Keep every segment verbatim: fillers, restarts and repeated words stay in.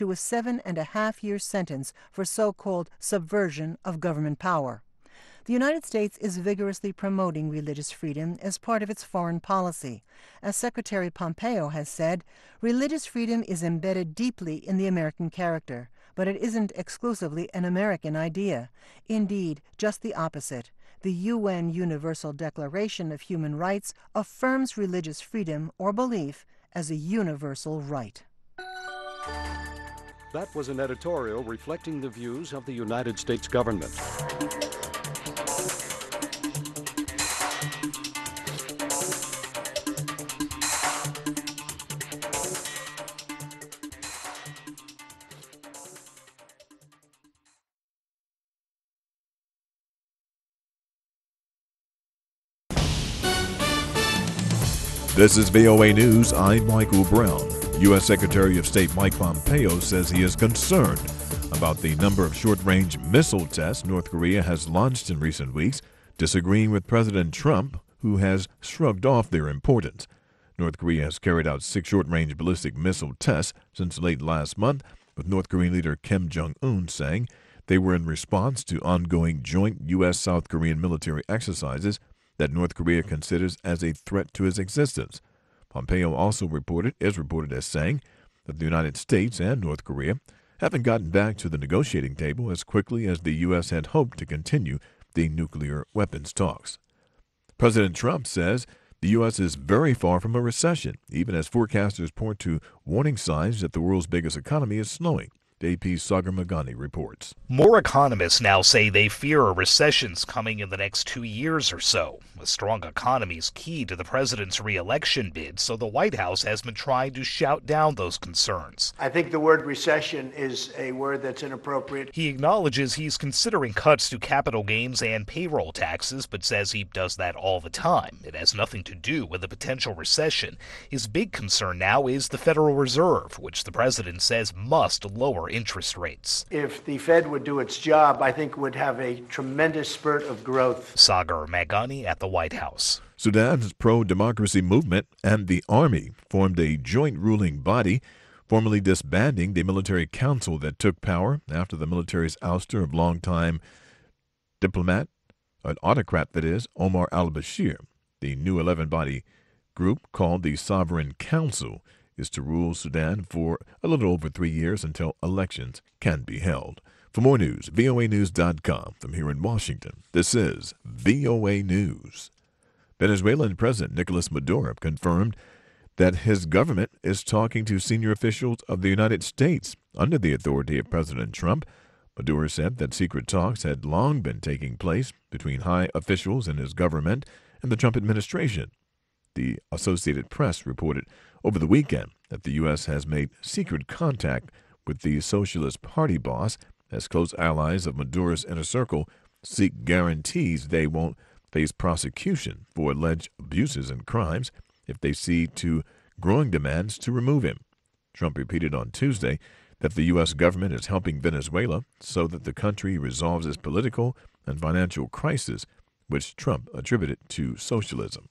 to a seven and a half year sentence for so-called subversion of government power. The United States is vigorously promoting religious freedom as part of its foreign policy. As Secretary Pompeo has said, religious freedom is embedded deeply in the American character, but it isn't exclusively an American idea. Indeed, just the opposite. The U N Universal Declaration of Human Rights affirms religious freedom or belief as a universal right. That was an editorial reflecting the views of the United States government. This is V O A News. I'm Michael Brown. U S Secretary of State Mike Pompeo says he is concerned about the number of short-range missile tests North Korea has launched in recent weeks, disagreeing with President Trump, who has shrugged off their importance. North Korea has carried out six short-range ballistic missile tests since late last month, with North Korean leader Kim Jong-un saying they were in response to ongoing joint U S-South Korean military exercises that North Korea considers as a threat to its existence. Pompeo also reported, is reported as saying that the United States and North Korea haven't gotten back to the negotiating table as quickly as the U S had hoped to continue the nuclear weapons talks. President Trump says the U S is very far from a recession, even as forecasters point to warning signs that the world's biggest economy is slowing. A P's Sagar Meghani reports. More economists now say they fear a recession's coming in the next two years or so. A strong economy is key to the president's re-election bid, so the White House has been trying to shout down those concerns. I think the word recession is a word that's inappropriate. He acknowledges he's considering cuts to capital gains and payroll taxes, but says he does that all the time. It has nothing to do with a potential recession. His big concern now is the Federal Reserve, which the president says must lower interest rates. If the Fed would do its job, I think would have a tremendous spurt of growth. Sagar Meghani at the White House. Sudan's pro-democracy movement and the army formed a joint ruling body, formally disbanding the military council that took power after the military's ouster of longtime diplomat, an autocrat that is, Omar al-Bashir. The new eleven-body group, called the Sovereign Council, is to rule Sudan for a little over three years until elections can be held. For more news, V O A news dot com. From here in Washington, this is V O A News. Venezuelan President Nicolas Maduro confirmed that his government is talking to senior officials of the United States under the authority of President Trump. Maduro said that secret talks had long been taking place between high officials in his government and the Trump administration. The Associated Press reported over the weekend that the U S has made secret contact with the Socialist Party boss as close allies of Maduro's inner circle seek guarantees they won't face prosecution for alleged abuses and crimes if they see to growing demands to remove him. Trump repeated on Tuesday that the U S government is helping Venezuela so that the country resolves its political and financial crisis, which Trump attributed to socialism.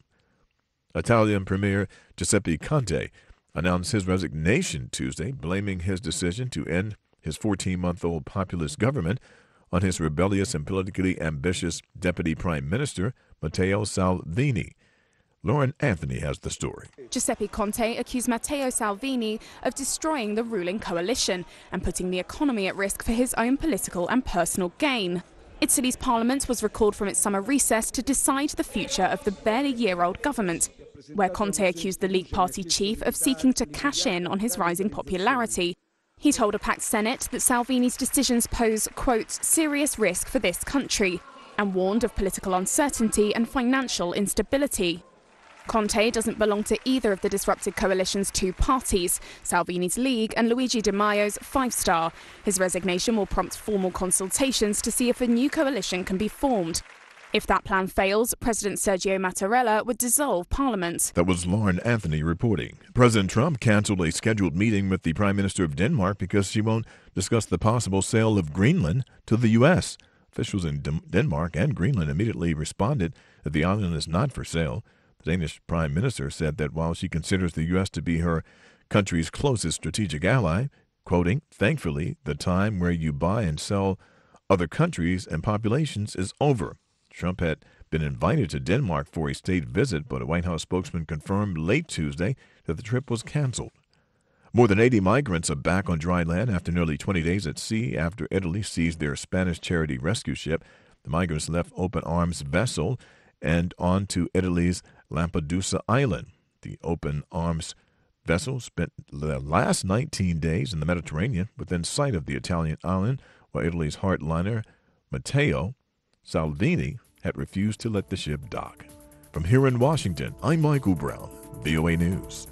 Italian Premier Giuseppe Conte announced his resignation Tuesday, blaming his decision to end his fourteen-month-old populist government on his rebellious and politically ambitious Deputy Prime Minister, Matteo Salvini. Lauren Anthony has the story. Giuseppe Conte accused Matteo Salvini of destroying the ruling coalition and putting the economy at risk for his own political and personal gain. Italy's parliament was recalled from its summer recess to decide the future of the barely year-old government, where Conte accused the League Party chief of seeking to cash in on his rising popularity. He told a packed Senate that Salvini's decisions pose, quote, serious risk for this country, and warned of political uncertainty and financial instability. Conte doesn't belong to either of the disrupted coalition's two parties, Salvini's League and Luigi Di Maio's Five Star. His resignation will prompt formal consultations to see if a new coalition can be formed. If that plan fails, President Sergio Mattarella would dissolve Parliament. That was Lauren Anthony reporting. President Trump canceled a scheduled meeting with the Prime Minister of Denmark because she won't discuss the possible sale of Greenland to the U S. Officials in D- Denmark and Greenland immediately responded that the island is not for sale. The Danish Prime Minister said that while she considers the U S to be her country's closest strategic ally, Quoting, "Thankfully, the time where you buy and sell other countries and populations is over." Trump had been invited to Denmark for a state visit, but a White House spokesman confirmed late Tuesday that the trip was canceled. More than eighty migrants are back on dry land after nearly twenty days at sea after Italy seized their Spanish charity rescue ship. The migrants left Open Arms vessel and on to Italy's Lampedusa Island. The Open Arms vessel spent the last nineteen days in the Mediterranean within sight of the Italian island, while Italy's hardliner Matteo Salvini had refused to let the ship dock. From here in Washington, I'm Michael Brown, V O A News.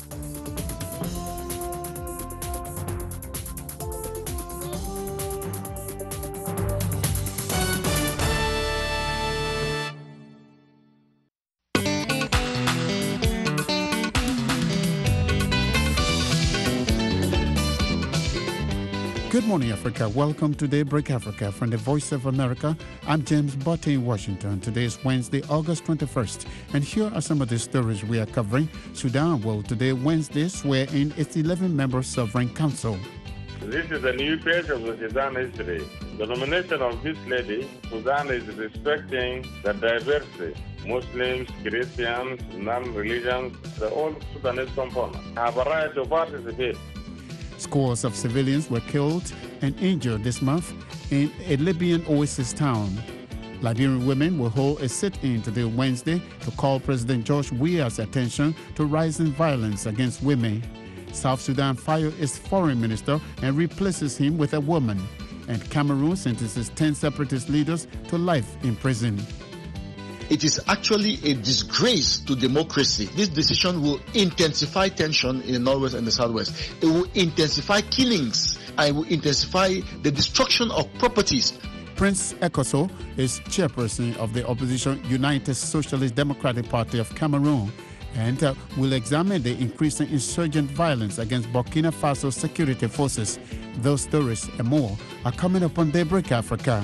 Good morning, Africa. Welcome to Daybreak Africa from the Voice of America. I'm James Botte in Washington. Today is Wednesday, August twenty-first, and here are some of the stories we are covering. Sudan will today, Wednesday, swear in its eleven-member Sovereign Council. This is a new page of the Sudan history. The nomination of this lady, Sudan is respecting the diversity. Muslims, Christians, non-religions, the all Sudanese components have a right to participate. Scores of civilians were killed and injured this month in a Libyan oasis town. Liberian women will hold a sit-in today, Wednesday, to call President George Weah's attention to rising violence against women. South Sudan fired its foreign minister and replaces him with a woman. And Cameroon sentences ten separatist leaders to life in prison. It is actually a disgrace to democracy. This decision will intensify tension in the Northwest and the Southwest. It will intensify killings and it will intensify the destruction of properties. Prince Ekoso is chairperson of the opposition United Socialist Democratic Party of Cameroon and uh, will examine the increasing insurgent violence against Burkina Faso security forces. Those stories and more are coming up on Daybreak Africa.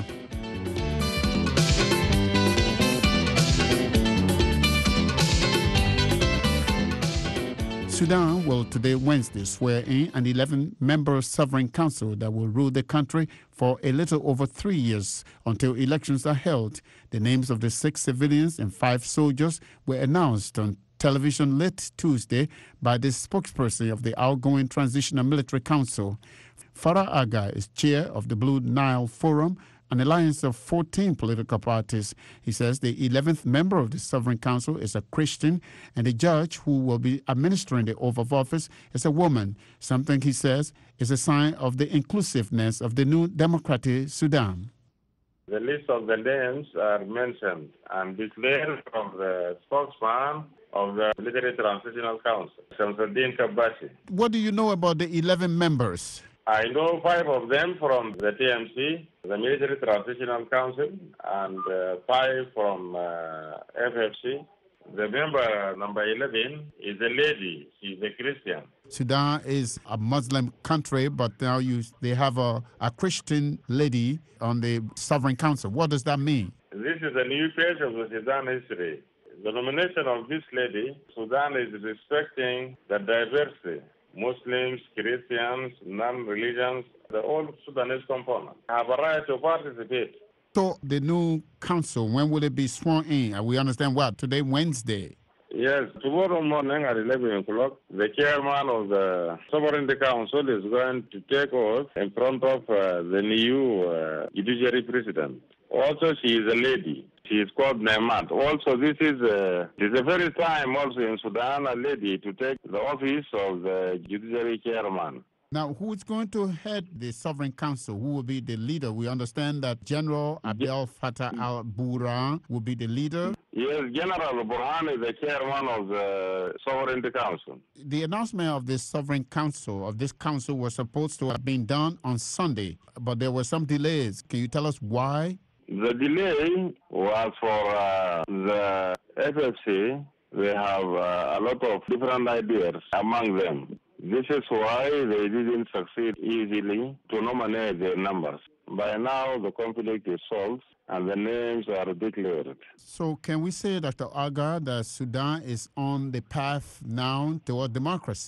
Sudan will today, Wednesday, swear in an eleven-member sovereign council that will rule the country for a little over three years until elections are held. The names of the six civilians and five soldiers were announced on television late Tuesday by the spokesperson of the outgoing Transitional Military Council. Farah Aga is chair of the Blue Nile Forum, an alliance of fourteen political parties. He says the eleventh member of the Sovereign Council is a Christian, and the judge who will be administering the oath of office is a woman, something he says is a sign of the inclusiveness of the new democratic Sudan. The list of the names are mentioned and declared from the spokesman of the Military Transitional Council, Shamsuddin Kabbashi. What do you know about the eleven members? I know five of them from the T M C, the Military Transitional Council, and uh, five from uh, F F C. The member number eleven is a lady. She's a Christian. Sudan is a Muslim country, but now you, they have a, a Christian lady on the Sovereign Council. What does that mean? This is a new page of the Sudan history. The nomination of this lady, Sudan is respecting the diversity. Muslims, Christians, non-religions, the all Sudanese components have a right to participate. So the new council, when will it be sworn in? We understand what? Today, Wednesday. Yes, tomorrow morning at eleven o'clock, the chairman of the Sovereignty Council is going to take oath in front of uh, the new uh, judiciary president. Also, she is a lady. She is called Nehmat. Also, this is, uh, this is the first time also in Sudan a lady to take the office of the judiciary chairman. Now, who is going to head the Sovereign Council? Who will be the leader? We understand that General Abdel Fattah al-Burhan will be the leader. Yes, General Burhan is the chairman of the Sovereignty Council. The announcement of this Sovereign Council, of this council, was supposed to have been done on Sunday, but there were some delays. Can you tell us why? The delay was for uh, the F F C. They have uh, a lot of different ideas among them. This is why they didn't succeed easily to nominate their numbers. By now, the conflict is solved and the names are declared. So can we say, Doctor Aga, that Sudan is on the path now toward democracy?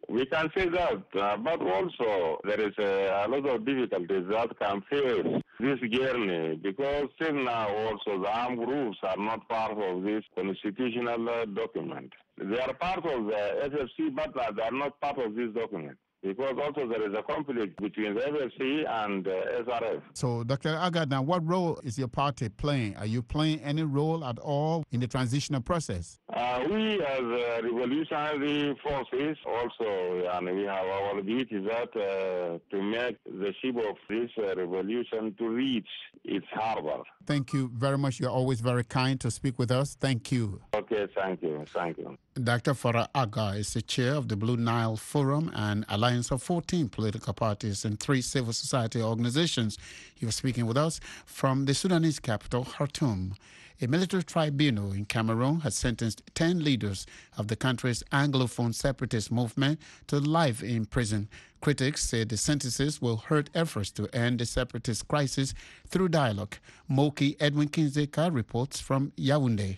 We can say that, uh, but also there is a, a lot of difficulties that can face this journey because till now also the armed groups are not part of this constitutional uh, document. They are part of the F F C, but uh, they are not part of this document. Because also there is a conflict between the F F C and uh, S R F. So, Doctor Aga, now what role is your party playing? Are you playing any role at all in the transitional process? Uh, we as uh, revolutionary forces also, and we have our duty that uh, to make the ship of this uh, revolution to reach its harbor. Thank you very much. You're always very kind to speak with us. Thank you. Okay, thank you. Thank you. Doctor Farah Aga is the chair of the Blue Nile Forum, an alliance of fourteen political parties and three civil society organizations. He was speaking with us from the Sudanese capital, Khartoum. A military tribunal in Cameroon has sentenced ten leaders of the country's Anglophone separatist movement to life in prison. Critics say the sentences will hurt efforts to end the separatist crisis through dialogue. Moki Edwin Kinzeka reports from Yaoundé.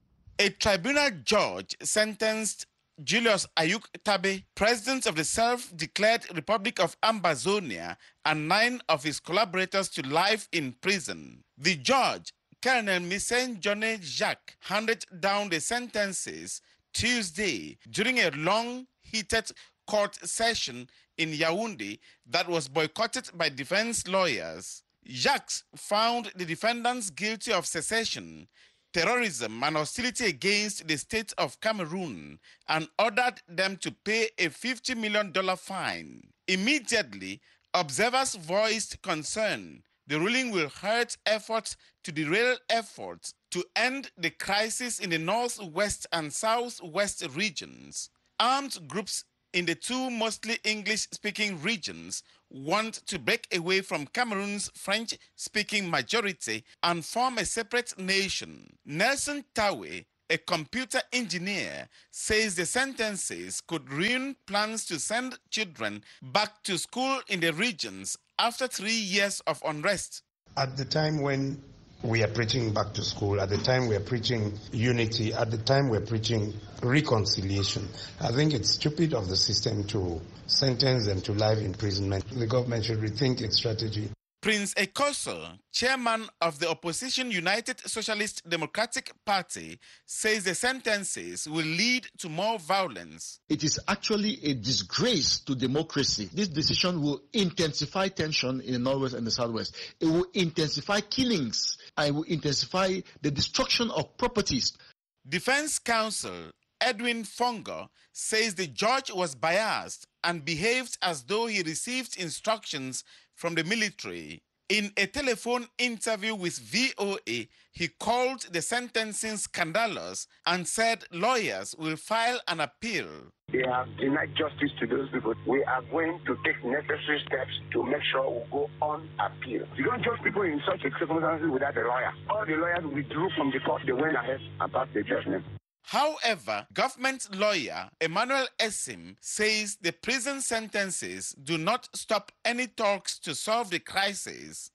A tribunal judge sentenced Julius Ayuk Tabe, president of the self-declared Republic of Ambazonia, and nine of his collaborators to life in prison. The judge, Colonel Missen Johnny Jacques, handed down the sentences Tuesday during a long, heated court session in Yaoundé that was boycotted by defense lawyers. Jacques found the defendants guilty of secession, terrorism, and hostility against the state of Cameroon, and ordered them to pay a fifty million dollars fine. Immediately, observers voiced concern the ruling will hurt efforts to derail efforts to end the crisis in the northwest and southwest regions. Armed groups in the two mostly English-speaking regions want to break away from Cameroon's French-speaking majority and form a separate nation. Nelson Tawe, a computer engineer, says the sentences could ruin plans to send children back to school in the regions after three years of unrest. At the time when we are preaching back to school, at the time we are preaching unity, at the time we are preaching reconciliation, I think it's stupid of the system to sentence them to life imprisonment. The government should rethink its strategy. Prince Ekoso, chairman of the opposition United Socialist Democratic Party, says the sentences will lead to more violence. It is actually a disgrace to democracy. This decision will intensify tension in the northwest and the southwest. It will intensify killings and it will intensify the destruction of properties. Defense counsel Edwin Fongo says the judge was biased and behaved as though he received instructions from the military. In a telephone interview with V O A, he called the sentencing scandalous and said lawyers will file an appeal. They have denied justice to those people. We are going to take necessary steps to make sure we go on appeal. You don't judge people in such circumstances without a lawyer. All the lawyers withdrew from the court. They went ahead and passed the judgment. However, government lawyer Emmanuel Essim says the prison sentences do not stop any talks to solve the crisis.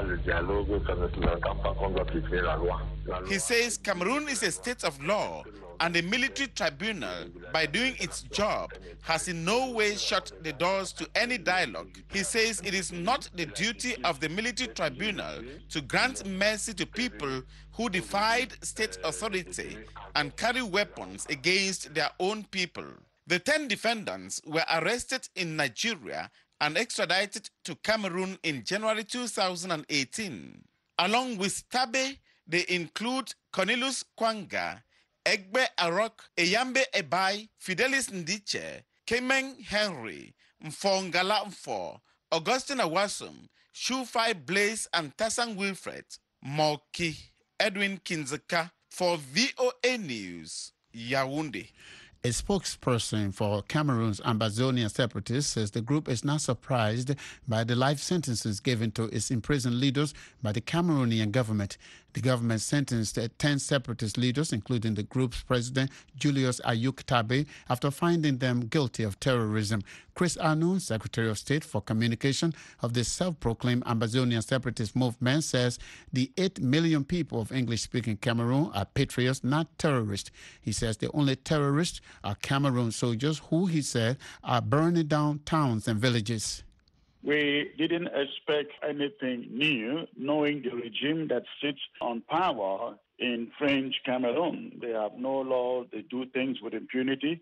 He says Cameroon is a state of law and the military tribunal, by doing its job, has in no way shut the doors to any dialogue. He says it is not the duty of the military tribunal to grant mercy to people who defied state authority and carry weapons against their own people. The ten defendants were arrested in Nigeria and extradited to Cameroon in January two thousand eighteen. Along with Tabe, they include Cornelius Kwanga, Egbe Arok, Eyambe Ebai, Fidelis Ndiche, Kemeng Henry, Mfongala Mfo, Augustine Awasum, Shufai Blaze, and Tassan Wilfred. Moki Edwin Kinzeka for V O A News, Yaoundé. A spokesperson for Cameroon's Ambazonia separatists says the group is not surprised by the life sentences given to its imprisoned leaders by the Cameroonian government. The government sentenced ten separatist leaders, including the group's president, Julius Ayuk Tabe, after finding them guilty of terrorism. Chris Anu, Secretary of State for Communication of the self-proclaimed Ambazonian separatist movement, says the eight million people of English-speaking Cameroon are patriots, not terrorists. He says the only terrorists are Cameroon soldiers who, he said, are burning down towns and villages. We didn't expect anything new, knowing the regime that sits on power in French Cameroon. They have no law, they do things with impunity,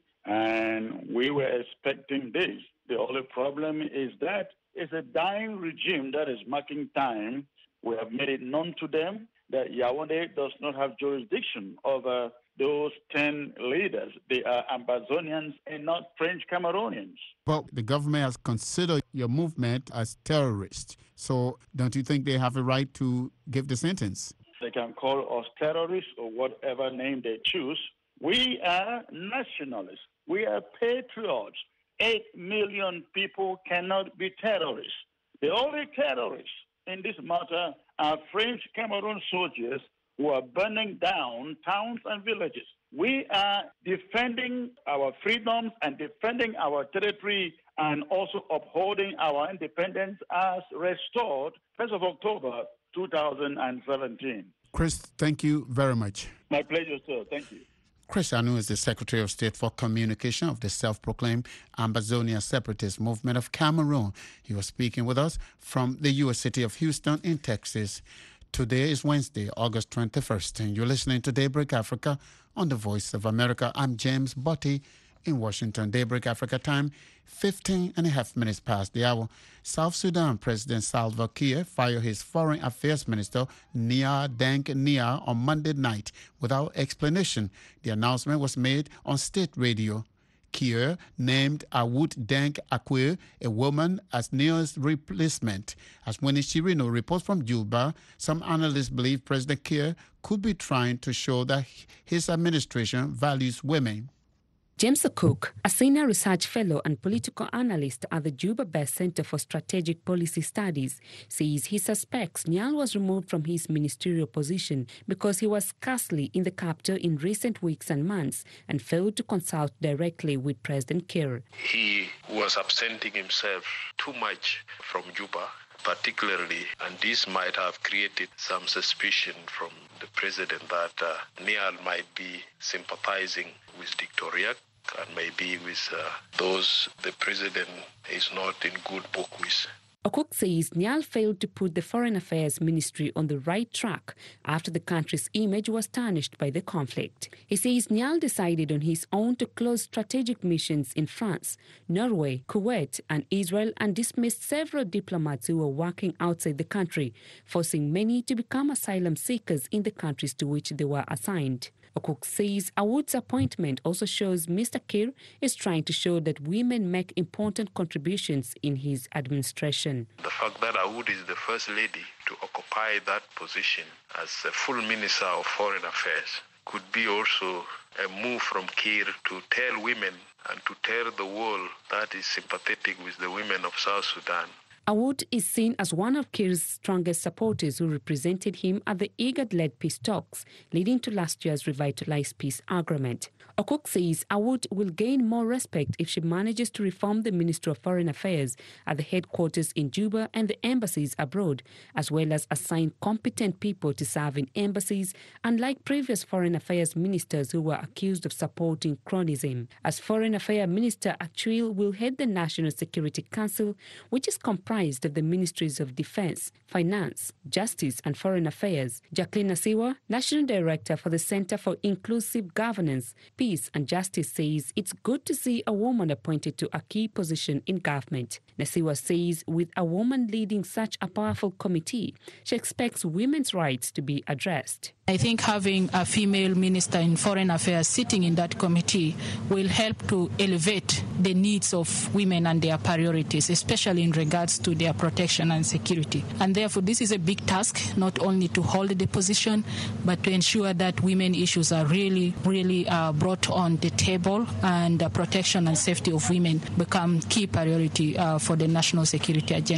and we were expecting this. The only problem is that it's a dying regime that is marking time. We have made it known to them that Yaoundé does not have jurisdiction over those ten leaders. They are Ambazonians and not French Cameroonians. Well, the government has considered your movement as terrorist. So don't you think they have a right to give the sentence? They can call us terrorists or whatever name they choose. We are nationalists. We are patriots. Eight million people cannot be terrorists. The only terrorists in this matter are French Cameroon soldiers who are burning down towns and villages. We are defending our freedoms and defending our territory and also upholding our independence as restored first of October two thousand seventeen. Chris, thank you very much. My pleasure, sir. Thank you. Chris Anu is the Secretary of State for Communication of the self-proclaimed Ambazonia Separatist Movement of Cameroon. He was speaking with us from the U S city of Houston in Texas. Today is Wednesday, August twenty-first, and you're listening to Daybreak Africa on the Voice of America. I'm James Botti in Washington. Daybreak Africa time, fifteen and a half minutes past the hour. South Sudan President Salva Kiir fired his Foreign Affairs Minister, Nia Deng Nia, on Monday night without explanation. The announcement was made on state radio. Kiir named Awud Deng Akwe, a woman, as Nia's replacement. As Winnie Chirino reports from Juba, some analysts believe President Kiir could be trying to show that his administration values women. James Cook, a senior research fellow and political analyst at the Juba-based Center for Strategic Policy Studies, says he suspects Nial was removed from his ministerial position because he was scarcely in the capital in recent weeks and months and failed to consult directly with President Kiir. He was absenting himself too much from Juba, particularly, and this might have created some suspicion from the president that uh, Nial might be sympathizing with Dictor Riek and maybe with uh, those the president is not in good book with. Okuk says Nial failed to put the Foreign Affairs Ministry on the right track after the country's image was tarnished by the conflict. He says Nial decided on his own to close strategic missions in France, Norway, Kuwait, and Israel and dismissed several diplomats who were working outside the country, forcing many to become asylum seekers in the countries to which they were assigned. Okuk says Awud's appointment also shows Mister Kiir is trying to show that women make important contributions in his administration. The fact that Awud is the first lady to occupy that position as a full Minister of Foreign Affairs could be also a move from Kiir to tell women and to tell the world that is sympathetic with the women of South Sudan. Awud is seen as one of Kiir's strongest supporters who represented him at the IGAD-led peace talks, leading to last year's revitalized peace agreement. Okuk says Awud will gain more respect if she manages to reform the Ministry of Foreign Affairs at the headquarters in Juba and the embassies abroad, as well as assign competent people to serve in embassies, unlike previous foreign affairs ministers who were accused of supporting cronyism. As Foreign Affairs Minister, Achouil will head the National Security Council, which is comprised of the Ministries of Defense, Finance, Justice and Foreign Affairs. Jacqueline Nasiwa, National Director for the Center for Inclusive Governance, Peace and Justice, says it's good to see a woman appointed to a key position in government. Nasiwa says with a woman leading such a powerful committee, she expects women's rights to be addressed. I think having a female minister in foreign affairs sitting in that committee will help to elevate the needs of women and their priorities, especially in regards to their protection and security. And therefore, this is a big task, not only to hold the position, but to ensure that women issues are really, really uh, brought on the table and the protection and safety of women become key priority uh, for the national security agenda.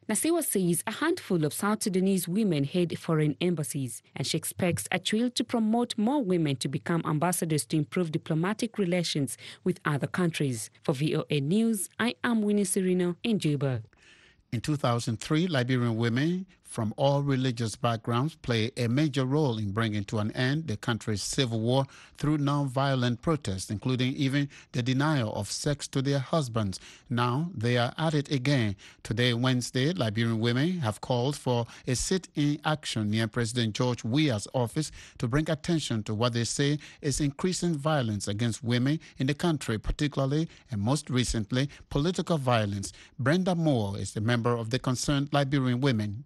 Nasiwa says a handful of South Sudanese women head foreign embassies, and she expects Achwil to promote more women to become ambassadors to improve diplomatic relations with other countries. For V O A News, I am Winnie Serino in Juba. In two thousand three, Liberian women from all religious backgrounds play a major role in bringing to an end the country's civil war through non-violent protests, including even the denial of sex to their husbands. Now they are at it again. Today, Wednesday, Liberian women have called for a sit-in action near President George Weah's office to bring attention to what they say is increasing violence against women in the country, particularly and most recently, political violence. Brenda Moore is a member of the Concerned Liberian Women.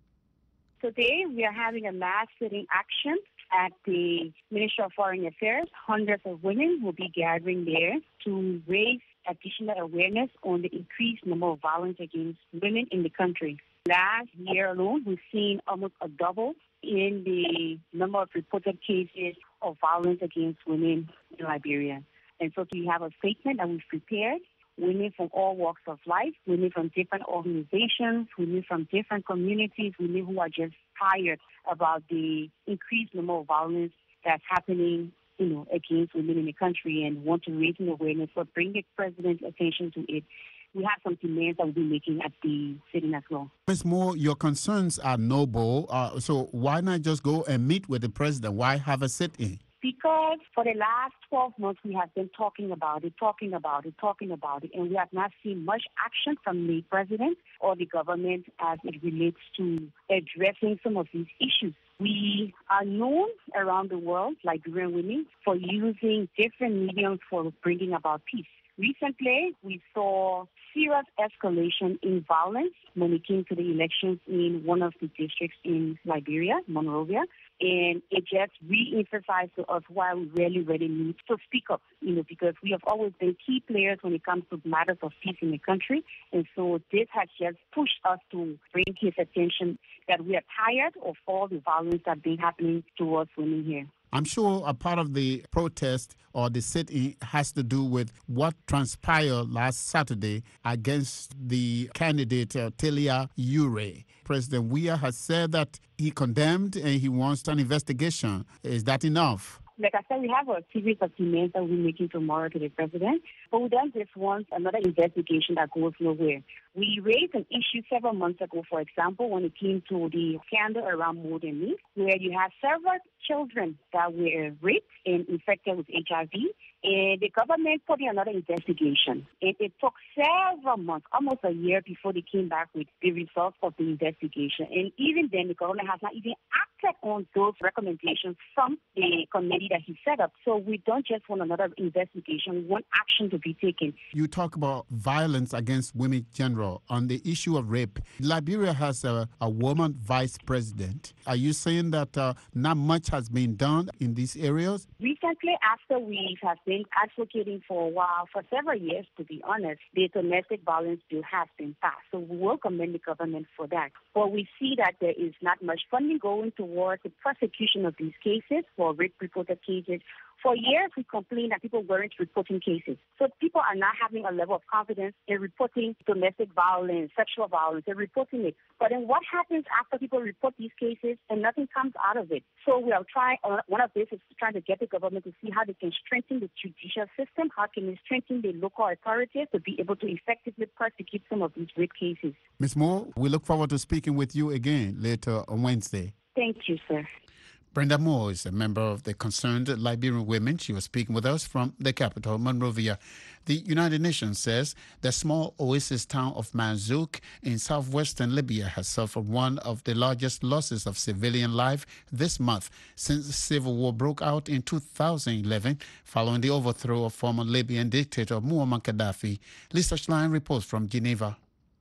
Today, we are having a mass sitting action at the Ministry of Foreign Affairs. Hundreds of women will be gathering there to raise additional awareness on the increased number of violence against women in the country. Last year alone, we've seen almost a double in the number of reported cases of violence against women in Liberia. And so we have a statement that we've prepared. Women from all walks of life, women from different organizations, women from different communities, women who are just tired about the increased number of violence that's happening, you know, against women in the country and want to raise an awareness or bring the president's attention to it. We have some demands that we'll be making at the sitting as well. Miz Moore, your concerns are noble, uh, so why not just go and meet with the president? Why have a sit-in? Because for the last twelve months, we have been talking about it, talking about it, talking about it, and we have not seen much action from the president or the government as it relates to addressing some of these issues. We are known around the world, Liberian women, for using different mediums for bringing about peace. Recently, we saw serious escalation in violence when it came to the elections in one of the districts in Liberia, Monrovia. And it just re-emphasized to us why we really, really need to speak up, you know, because we have always been key players when it comes to matters of peace in the country. And so this has just pushed us to bring his attention that we are tired of all the violence that's been happening towards women here. I'm sure a part of the protest or the sit-in has to do with what transpired last Saturday against the candidate uh, Telia Ure. President Weah has said that he condemned and he wants an investigation. Is that enough? Like I said, we have a series of demands that we're making tomorrow to the president, but we don't just want another investigation that goes nowhere. We raised an issue several months ago, for example, when it came to the scandal around More Than Me, where you have several children that were raped and infected with H I V, and the government put in another investigation. And it took several months, almost a year, before they came back with the results of the investigation. And even then, the government has not even acted on those recommendations from the committee that he set up. So we don't just want another investigation. We want action to be taken. You talk about violence against women in general. On the issue of rape, Liberia has a, a woman vice president. Are you saying that uh, not much has been done in these areas? Recently, after we have been advocating for a while, for several years, to be honest, the domestic violence bill has been passed. So we will commend the government for that. But we see that there is not much funding going towards the prosecution of these cases, for rape-reported cases. For years, we complained that people weren't reporting cases. So people are not having a level of confidence in reporting domestic violence, sexual violence. They're reporting it. But then what happens after people report these cases and nothing comes out of it? So we are trying, uh, one of this is trying to get the government to see how they can strengthen the judicial system, how can they strengthen the local authorities to be able to effectively prosecute some of these rape cases. Miz Moore, we look forward to speaking with you again later on Wednesday. Thank you, sir. Brenda Moore is a member of the Concerned Liberian Women. She was speaking with us from the capital, Monrovia. The United Nations says the small oasis town of Marzouk in southwestern Libya has suffered one of the largest losses of civilian life this month since the civil war broke out in two thousand eleven following the overthrow of former Libyan dictator Muammar Gaddafi. Lisa Schlein reports from Geneva.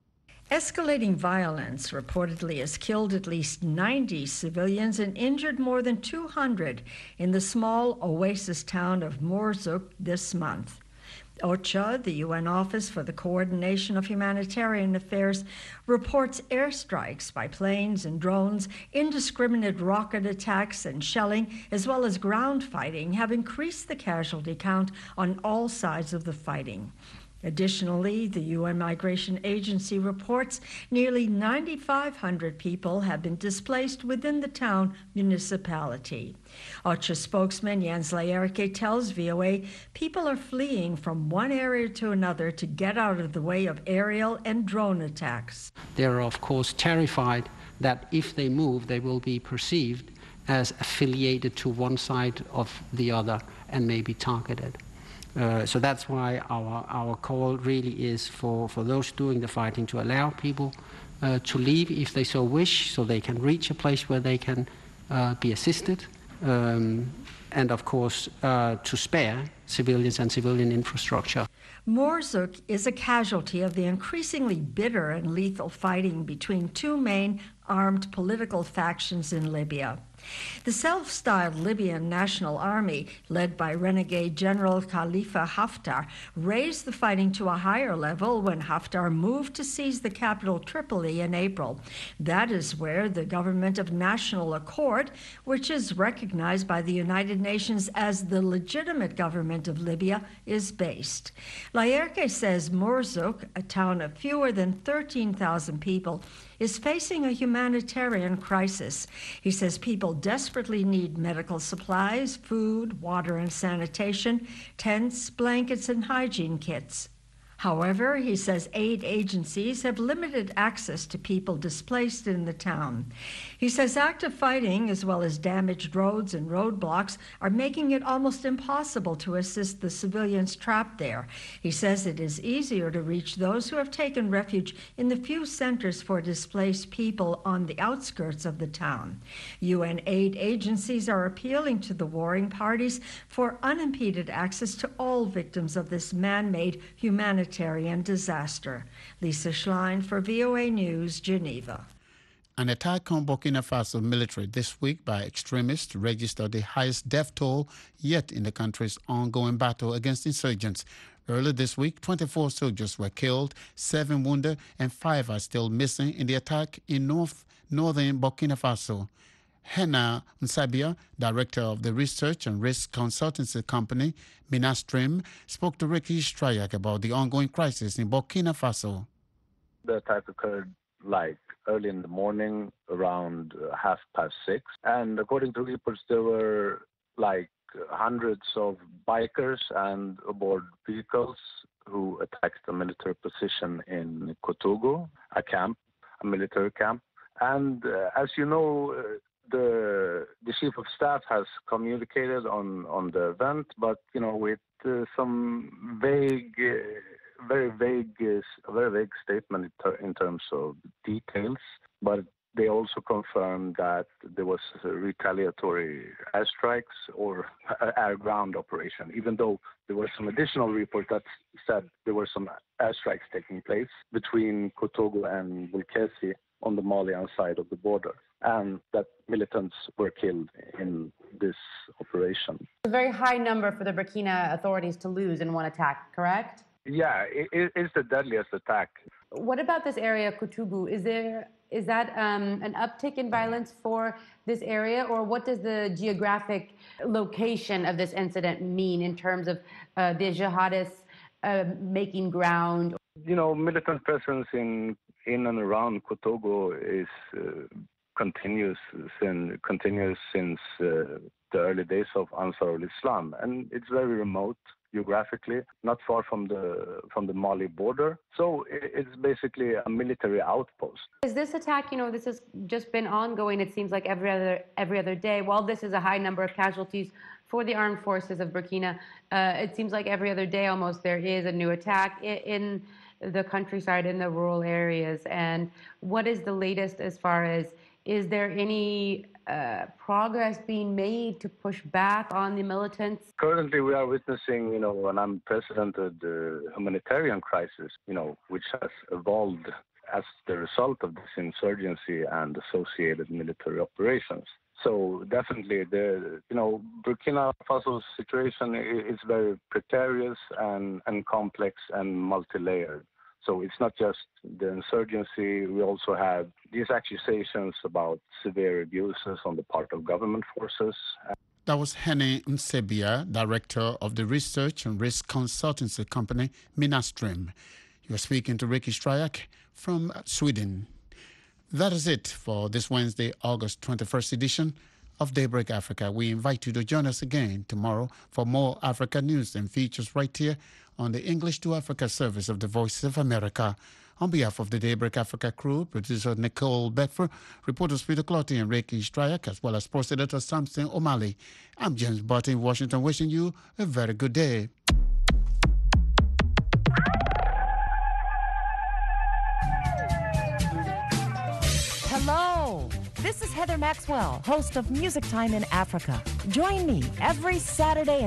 Escalating violence reportedly has killed at least ninety civilians and injured more than two hundred in the small oasis town of Marzouk this month. OCHA, the U N Office for the Coordination of Humanitarian Affairs, reports airstrikes by planes and drones, indiscriminate rocket attacks and shelling, as well as ground fighting, have increased the casualty count on all sides of the fighting. Additionally, the U N Migration Agency reports nearly nine thousand five hundred people have been displaced within the town municipality. OCHA spokesman Jens Laerke tells V O A people are fleeing from one area to another to get out of the way of aerial and drone attacks. They're, of course, terrified that if they move, they will be perceived as affiliated to one side of the other and may be targeted. Uh, so that's why our, our call really is for, for those doing the fighting to allow people uh, to leave if they so wish, so they can reach a place where they can uh, be assisted, um, and of course uh, to spare civilians and civilian infrastructure. Morzuk is a casualty of the increasingly bitter and lethal fighting between two main armed political factions in Libya. The self-styled Libyan National Army, led by renegade General Khalifa Haftar, raised the fighting to a higher level when Haftar moved to seize the capital Tripoli in April. That is where the Government of National Accord, which is recognized by the United Nations as the legitimate government of Libya, is based. Laerke says Morzuk, a town of fewer than thirteen thousand people, is facing a humanitarian crisis. He says people desperately need medical supplies, food, water and sanitation, tents, blankets, and hygiene kits. However, he says aid agencies have limited access to people displaced in the town. He says active fighting, as well as damaged roads and roadblocks, are making it almost impossible to assist the civilians trapped there. He says it is easier to reach those who have taken refuge in the few centers for displaced people on the outskirts of the town. U N aid agencies are appealing to the warring parties for unimpeded access to all victims of this man-made humanitarian disaster. Lisa Schlein for V O A News, Geneva. An attack on Burkina Faso military this week by extremists registered the highest death toll yet in the country's ongoing battle against insurgents. Earlier this week, twenty-four soldiers were killed, seven wounded, and five are still missing in the attack in north northern Burkina Faso. Henna Nsabia, director of the research and risk consultancy company Minastream, spoke to Ricky Strayak about the ongoing crisis in Burkina Faso. The attack occurred like early in the morning, around uh, half past six. And according to reports, there were like hundreds of bikers and aboard vehicles who attacked a military position in Kotogo, a camp, a military camp. And uh, as you know, uh, The, the chief of staff has communicated on, on the event, but, you know, with uh, some vague, uh, very vague, uh, very vague statement in, ter- in terms of details. But they also confirmed that there was a retaliatory airstrikes or air-ground operation, even though there were some additional reports that said there were some airstrikes taking place between Kotogo and Bulkesi on the Malian side of the border, and that militants were killed in this operation. A very high number for the Burkina authorities to lose in one attack, correct? Yeah, it, it's the deadliest attack. What about this area, Kotogo? Is there is that um, an uptick in violence for this area, or what does the geographic location of this incident mean in terms of uh, the jihadists uh, making ground? You know, militant presence in in and around Kotogo is uh, continuous since continuous since uh, the early days of Ansar al-Islam, and it's very remote geographically, not far from the from the Mali border. So it's basically a military outpost. Is this attack, you know, this has just been ongoing, it seems like every other every other day. While this is a high number of casualties for the armed forces of Burkina, uh, it seems like every other day almost there is a new attack in, in the countryside, in the rural areas. And what is the latest as far as, is there any uh, progress being made to push back on the militants? Currently, we are witnessing, you know, an unprecedented uh, humanitarian crisis, you know, which has evolved as the result of this insurgency and associated military operations. So definitely, the you know, Burkina Faso's situation is very precarious and, and complex and multi-layered. So it's not just the insurgency. We also have these accusations about severe abuses on the part of government forces. That was Henny Nsebia, director of the research and risk consultancy company Minastream. You are speaking to Ricky Strayak from Sweden. That is it for this Wednesday, August twenty-first edition of Daybreak Africa. We invite you to join us again tomorrow for more Africa news and features right here on the English to Africa service of the Voice of America. On behalf of the Daybreak Africa crew, producer Nicole Bedford, reporters Peter Clotty and Ricky Strayak, as well as sports editor Samson O'Malley, I'm James Barton in Washington, wishing you a very good day. Hello, this is Heather Maxwell, host of Music Time in Africa. Join me every Saturday